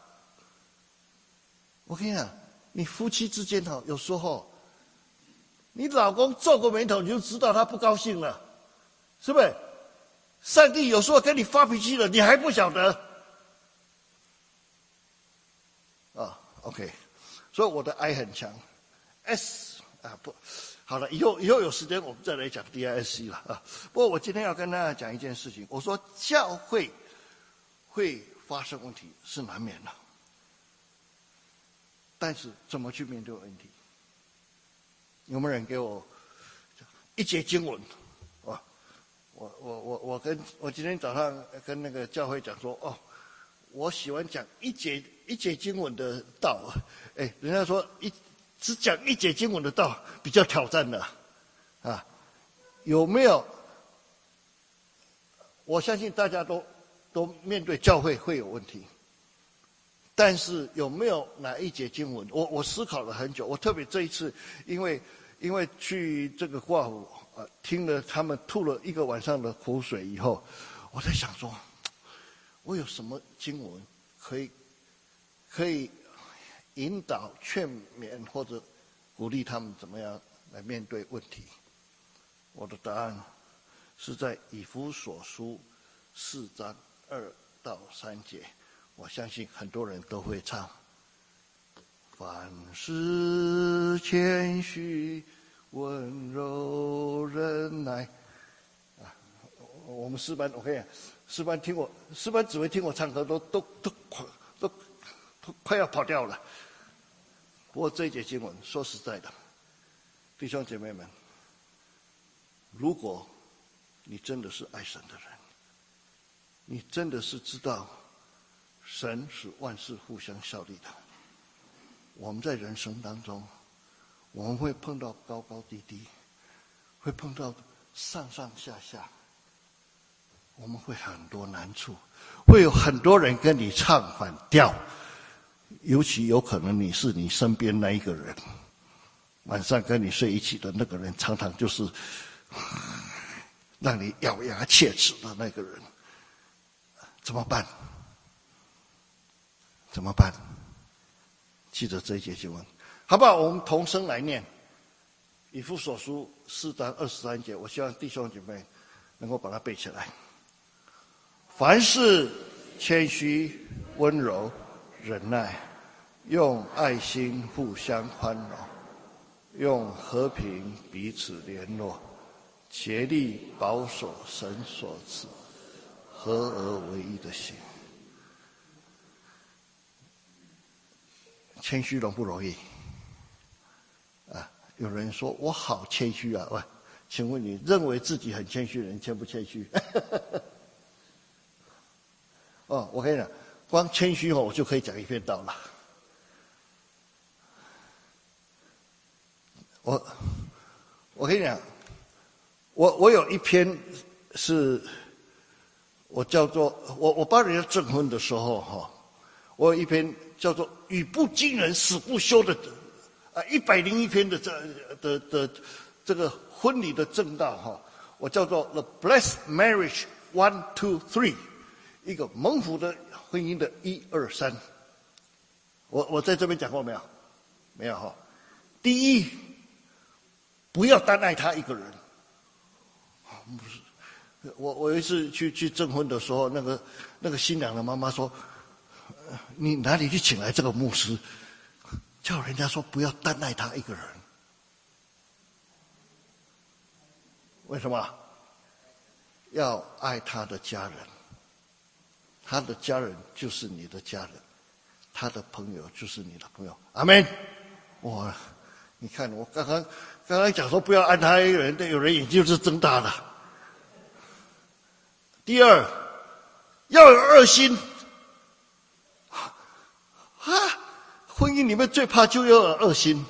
我跟你讲，你夫妻之间哈，有时候你老公皱个眉头，你就知道他不高兴了，是不是？上帝有时候跟你发脾气了，你还不晓得。啊。OK， 所以我的 I 很强 ，S 啊不，好了，以后以后有时间我们再来讲 D I S C 了啊。不过我今天要跟大家讲一件事情，我说教会会发生问题是难免的，但是怎么去面对问题？有没有人给我一节经文？啊，我我我我跟我今天早上跟那个教会讲说，哦，我喜欢讲一节。一节经文的道，哎，人家说一只讲一节经文的道比较挑战的，啊，有没有？我相信大家都都面对教会会有问题，但是有没有哪一节经文？我我思考了很久，我特别这一次，因为因为去这个挂湖啊，听了他们吐了一个晚上的苦水以后，我在想说，我有什么经文可以？可以引导、劝勉或者鼓励他们怎么样来面对问题。我的答案是在以弗所书四章二到三节，我相信很多人都会唱。凡事谦虚、温柔、忍耐。啊，我们诗班，我跟你讲，诗班听我，诗班只会听我唱歌，都都都都。快要跑掉了。不过这一节经文，说实在的，弟兄姐妹们，如果你真的是爱神的人，你真的是知道神是万事互相效力的。我们在人生当中，我们会碰到高高低低，会碰到上上下下，我们会很多难处，会有很多人跟你唱反调。尤其有可能你是你身边那一个人，晚上跟你睡一起的那个人，常常就是让你咬牙切齿的那个人，怎么办？怎么办？ 记得这一节经文，好不好？我们同声来念以弗所书四章二十三节，我希望弟兄姐妹能够把它背起来。凡事谦虚、温柔、忍耐，用爱心互相宽容，用和平彼此联络，竭力保守神所赐合而为一的心。谦虚容不容易？啊，有人说我好谦虚啊，喂，请问你认为自己很谦虚的人谦不谦虚？哦，我跟你讲，光谦虚哦，我就可以讲一篇道了。我我跟你讲，我我有一篇是，我叫做我我帮人家证婚的时候哈，我有一篇叫做“语不惊人死不休”的啊一百零一篇的这的的这个婚礼的正道哈，我叫做 The Blessed Marriage One Two Three。一个蒙福的婚姻的一二三，我我在这边讲过没有？没有哈。第一，不要单爱他一个人。不是，我我有一次去去证婚的时候，那个那个新娘的妈妈说：“你哪里去请来这个牧师，叫人家说不要单爱他一个人？为什么？要爱他的家人。”他的家人就是你的家人，他的朋友就是你的朋友。阿们。哇，你看我刚刚刚刚讲说不要爱他一个人，有人眼睛就是睁大了。第二，要有二心。啊，婚姻里面最怕就要有二心。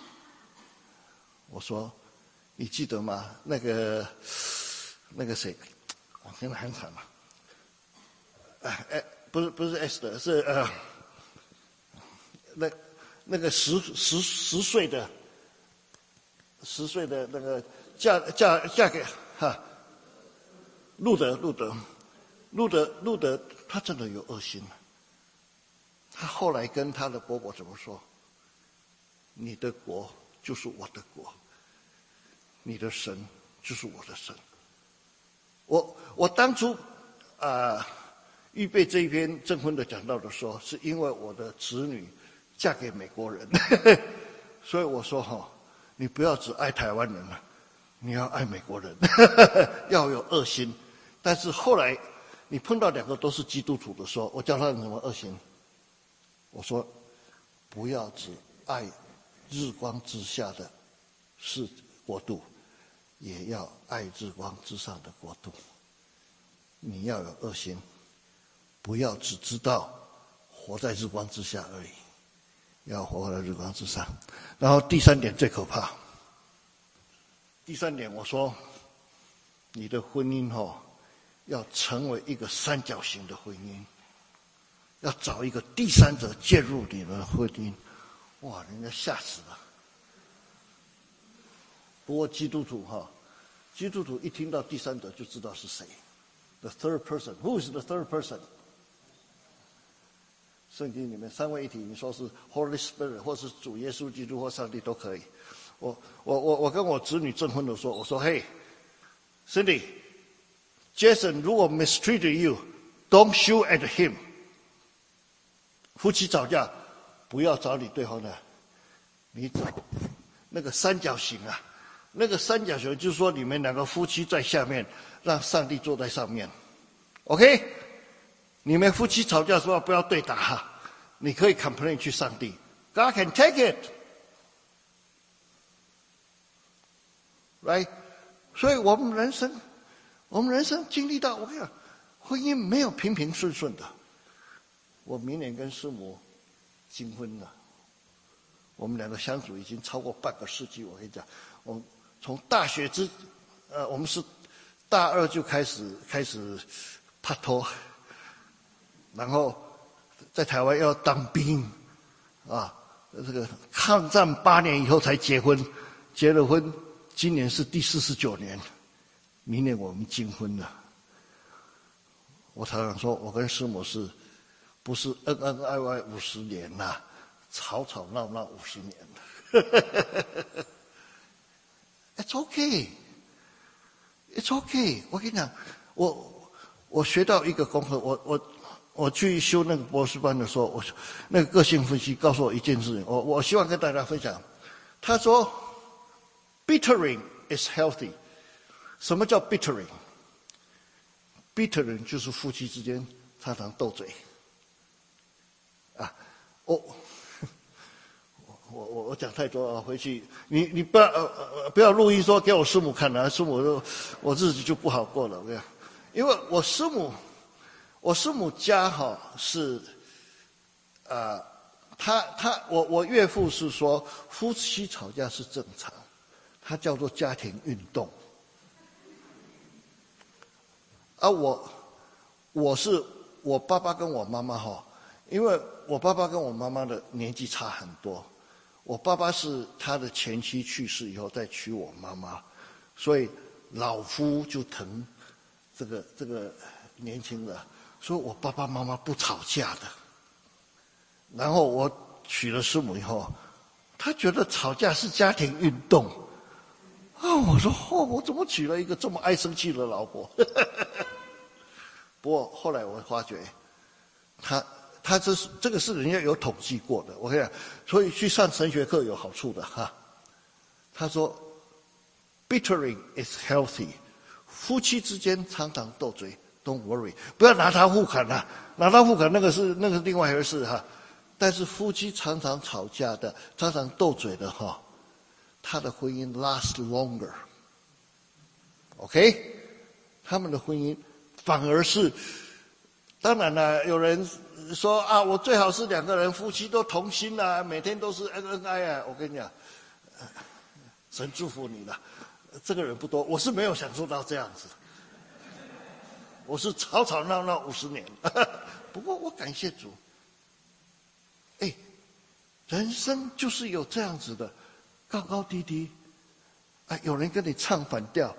我说，你记得吗？那个那个谁，我现在很惨了。哎哎，不是不是 S 的，是呃，那那个十十十岁的十岁的那个嫁嫁嫁给哈，路德路德路德路德，他真的有恶心。他后来跟他的伯伯怎么说？你的国就是我的国，你的神就是我的神。我我当初啊。呃预备这一篇证婚的讲道的时候，是因为我的子女嫁给美国人，所以我说哈，你不要只爱台湾人了，你要爱美国人，要有恶心。但是后来你碰到两个都是基督徒的时候，我叫他们什么恶心？我说不要只爱日光之下的是国度，也要爱日光之上的国度。你要有恶心。不要只知道活在日光之下而已，要活在日光之上。然后第三点最可怕。第三点我说，你的婚姻哦，要成为一个三角形的婚姻，要找一个第三者介入你的婚姻。哇，人家吓死了。不过基督徒哈，基督徒一听到第三者就知道是谁。The third person. Who is the third person? 圣经里面三位一体，你说是 Holy Spirit 或是主耶稣基督或上帝都可以。我我我我跟我子女证婚的时候，我说：“嘿 ，Cindy, Jason 如果 mistreated you, don't shoot at him。夫妻吵架不要找你对方的，你找那个三角形啊，那个三角形就是说你们两个夫妻在下面，让上帝坐在上面。OK。”你们夫妻吵架的时候不要对打，你可以 complain 去上帝 ，God can take it， right？ 所以我们人生，我们人生经历到，我跟你讲，婚姻没有平平顺顺的。我明年跟师母金婚了，我们两个相处已经超过半个世纪。我跟你讲，我们从大学之，呃，我们是大二就开始开始拍拖。然后在台湾要当兵，啊，这个抗战八年以后才结婚，结了婚，今年是第四十九年，明年我们金婚了。我常常说，我跟师母是，不是恩恩爱爱五十年呐、啊， 吵吵闹闹五十年了。It's okay, it's okay。我跟你讲，我我学到一个功课，我我我去修那个博士班的时候，我那个个性分析告诉我一件事情，我我希望跟大家分享。他说 ，bickering is healthy。什么叫 bickering？bickering 就是夫妻之间常常斗嘴。啊，我我我我讲太多了，回去你你不要呃不要录音说给我师母看了，师母就我日子就不好过了，我跟你讲，因为我师母我师母家哈是，啊，他他我我岳父是说夫妻吵架是正常，他叫做家庭运动。啊，我我是我爸爸跟我妈妈哈，因为我爸爸跟我妈妈的年纪差很多，我爸爸是他的前妻去世以后再娶我妈妈，所以老夫就疼这个这个年轻的，所以我爸爸妈妈不吵架的。然后我娶了师母以后，他觉得吵架是家庭运动。啊，我说哦，我怎么娶了一个这么爱生气的老婆？不过后来我发觉，他他这是这个是人家有统计过的，我跟你讲，所以去上神学课有好处的哈。他说 ，bickering is healthy， 夫妻之间常常斗嘴 ，don't worry， 不要拿他互砍啊，拿他互砍那个是那个是另外一回事哈。但是夫妻常常吵架的，常常斗嘴的哈。他的婚姻 last longer，OK？ 他们的婚姻反而是，当然了，有人说啊，我最好是两个人夫妻都同心啊，每天都是恩恩爱爱。我跟你讲，神祝福你了，这个人不多，我是没有享受到这样子，我是吵吵闹闹五十年，不过我感谢主，哎，人生就是有这样子的。高高低低，啊，有人跟你唱反调，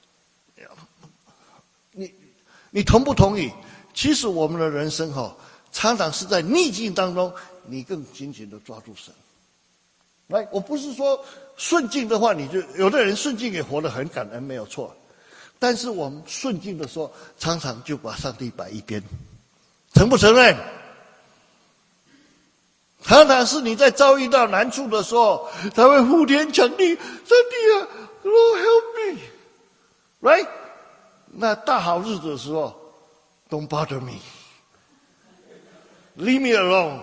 你你同不同意？其实我们的人生哈、哦，常常是在逆境当中，你更紧紧的抓住神。来，我不是说顺境的话，你就有的人顺境也活得很感恩，没有错。但是我们顺境的时候，常常就把上帝摆一边，承不承认？常常是你在遭遇到难处的时候，才会呼天抢地，上帝啊 ，Lord help me，right？ 那大好日子的时候 ，Don't bother me，leave me alone。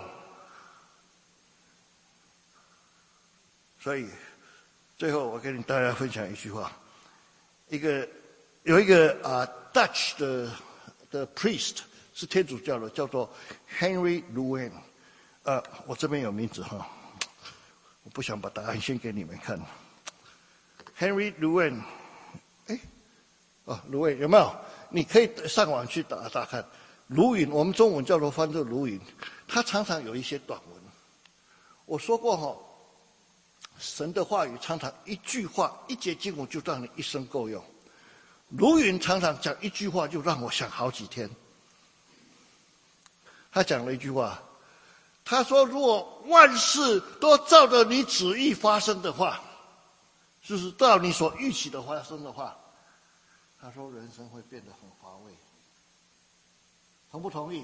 所以，最后我跟大家分享一句话：一个有一个啊、uh, Dutch 的的 priest 是天主教的，叫做 Henry Nouwen。呃，我这边有名字哈，我不想把答案先给你们看。Henry Nouwen， 哎，哦，卢伟有没有？你可以上网去打打看。卢云，我们中文叫做翻作卢云，他常常有一些短文。我说过哈，神的话语常常一句话、一节经文就让你一生够用。卢云常常讲一句话就让我想好几天。他讲了一句话。他说：“如果万事都照着你旨意发生的话，就是照你所预期的发生的话，他说人生会变得很乏味。同不同意？”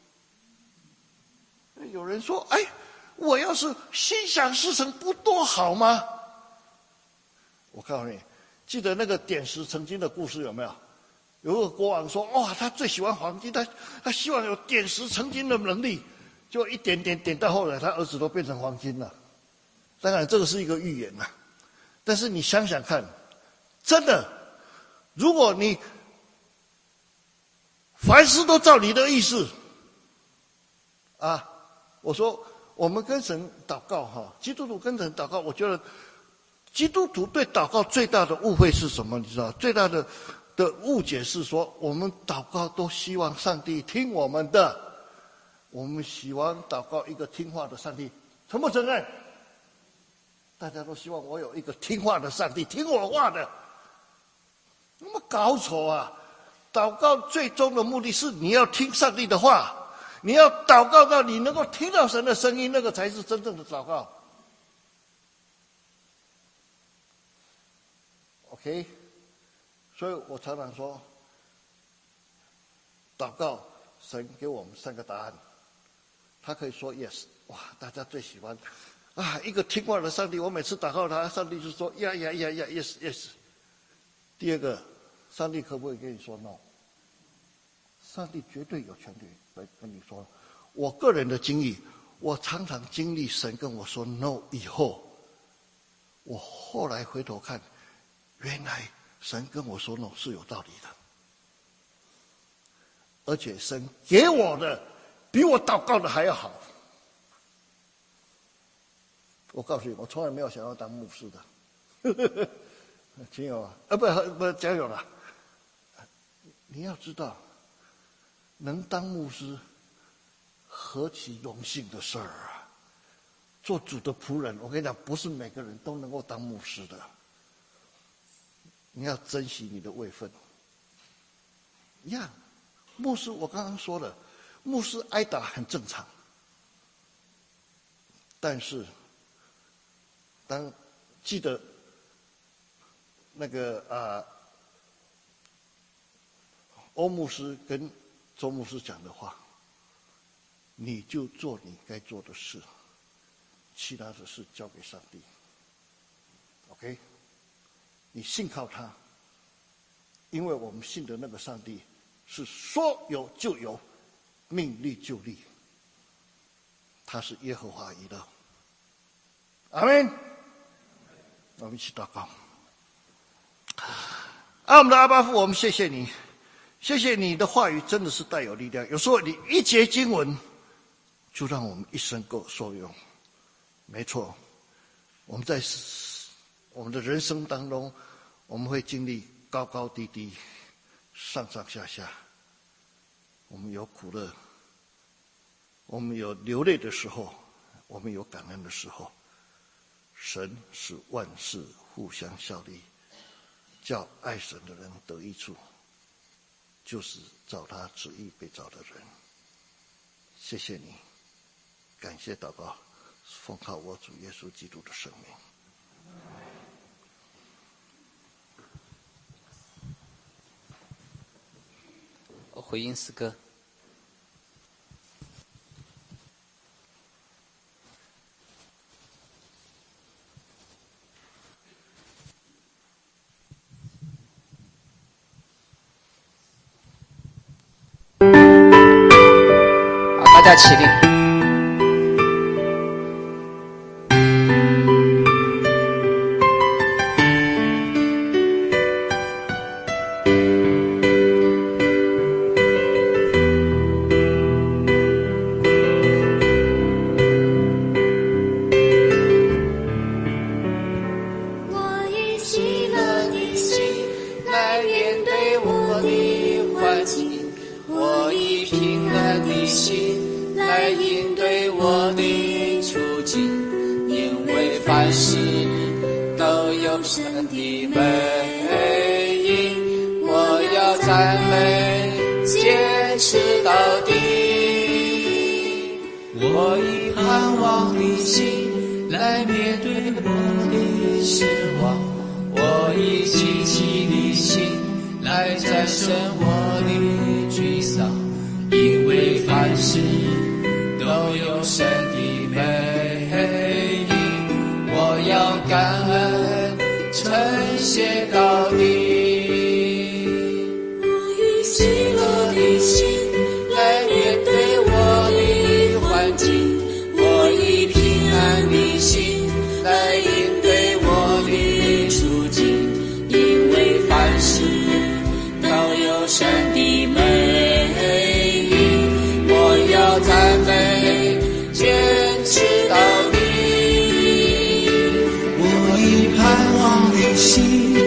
有人说：“哎，我要是心想事成，不多好吗？”我告诉你，记得那个点石成金的故事有没有？有个国王说：“哇，他最喜欢黄金，他他希望有点石成金的能力。”就一点点点到后来，他儿子都变成黄金了。当然，这个是一个预言呐。但是你想想看，真的，如果你凡事都照你的意思，啊，我说我们跟神祷告哈，基督徒跟神祷告，我觉得基督徒对祷告最大的误会是什么？你知道，最大的的误解是说，我们祷告都希望上帝听我们的。我们希望祷告一个听话的上帝，承不承认？大家都希望我有一个听话的上帝，听我话的。那么搞错啊！祷告最终的目的是你要听上帝的话， 你要祷告到你能够听到神的声音，那个才是真正的祷告。OK， 所以我常常说，祷告神给我们三个答案，他可以说 yes， 哇，大家最喜欢啊，一个听话的上帝，我每次祷告他，上帝就说呀呀呀呀 yes yes。第二个，上帝可不可以跟你说 no？ 上帝绝对有权利来跟你说。我个人的经历，我常常经历神跟我说 no 以后，我后来回头看，原来神跟我说 no 是有道理的，而且神给我的比我祷告的还要好。我告诉你，我从来没有想要当牧师的。亲友啊，啊不不，加油了！你要知道，能当牧师，何其荣幸的事儿啊！做主的仆人，我跟你讲，不是每个人都能够当牧师的。你要珍惜你的位分。一样，牧师我刚刚说了，牧师挨打很正常，但是当记得那个啊，欧牧师跟周牧师讲的话，你就做你该做的事，其他的事交给上帝。OK， 你信靠他，因为我们信的那个上帝是说有就有，命立就立，他是耶和华以勒。阿们。我们一起祷告。啊，我们的阿爸父，我们谢谢你，谢谢你的话语真的是带有力量。有时候你一节经文，就让我们一生够受用。没错，我们在我们的人生当中，我们会经历高高低低、上上下下，我们有苦乐，我们有流泪的时候，我们有感恩的时候。神使万事互相效力，叫爱神的人得益处，就是照他旨意被造的人。谢谢你，感谢祷告，奉靠我主耶稣基督的圣名。 回应诗歌。好，大家起立。 我以盼望的心